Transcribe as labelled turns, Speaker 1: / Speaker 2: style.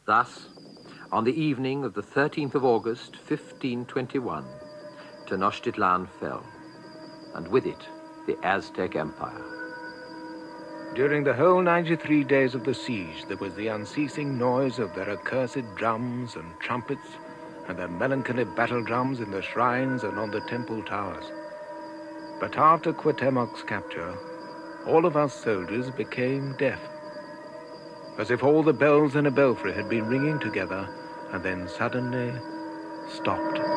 Speaker 1: Thus, on the evening of the 13th of August, 1521, Tenochtitlan fell, and with it, the Aztec Empire.
Speaker 2: During the whole 93 days of the siege, there was the unceasing noise of their accursed drums and trumpets, and their melancholy battle drums in the shrines and on the temple towers. But after Cuauhtémoc's capture, all of us soldiers became deaf, as if all the bells in a belfry had been ringing together and then suddenly stopped.